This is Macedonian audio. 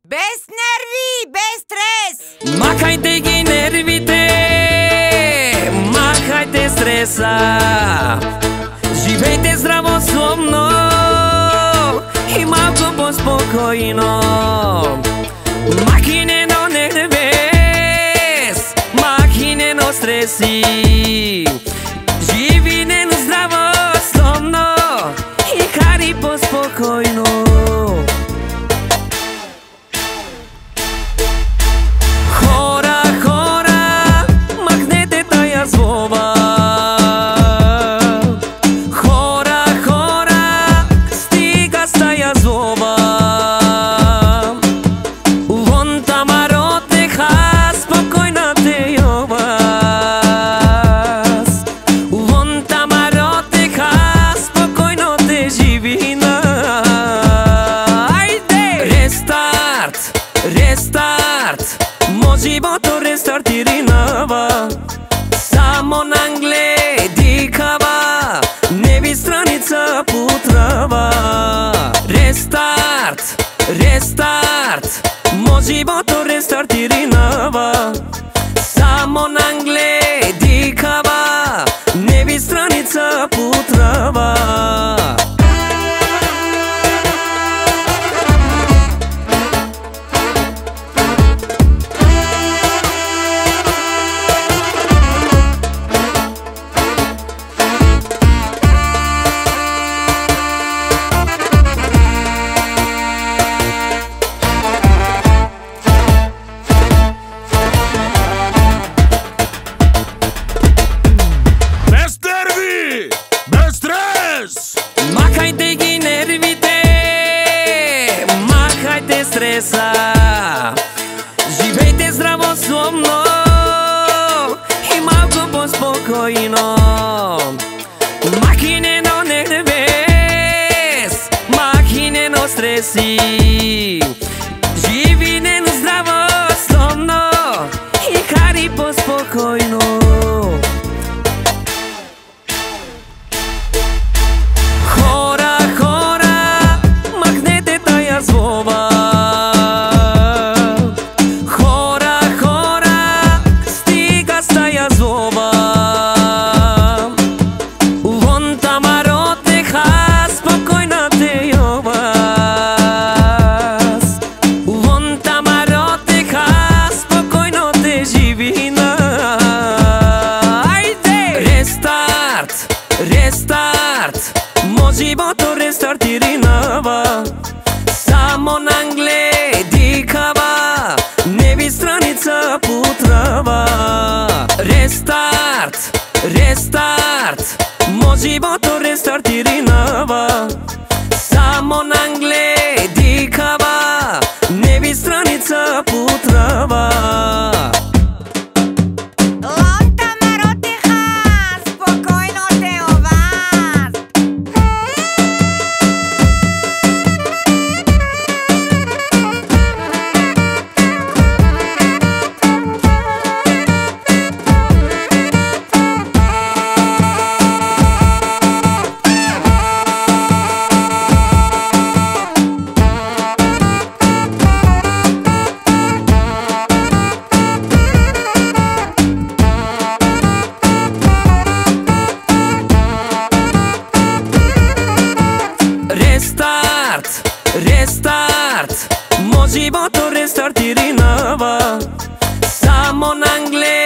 Без нерви, без стрес! Махайте ги нервите, махайте стреса. Живейте здравословно и малко по-спокойно. Махинено нервес, махинено стреси. Живинено здравословно и кари по-спокойно. Restart, живото рестартиринава. Само нагле дикава, не ви страница по трава. Рестарт, рестарт, живото рестартиринава. Само нагле дикава, не ви страница по трава. Махайте ги нервите, махайте стреса. Живейте здравословно и малко по-спокойно. Махинено нервес, махинено стреси. Живинено здравословно и кари по-спокойно. Рестарт, живото рестартиринава. Само нагле дикава, не ви страница по трава. Рестарт, рестарт, живото рестартиринава. Само нагле дикава, не ви страница по трава. Рестарт, рестарт, живото рестартиринава. Само нагле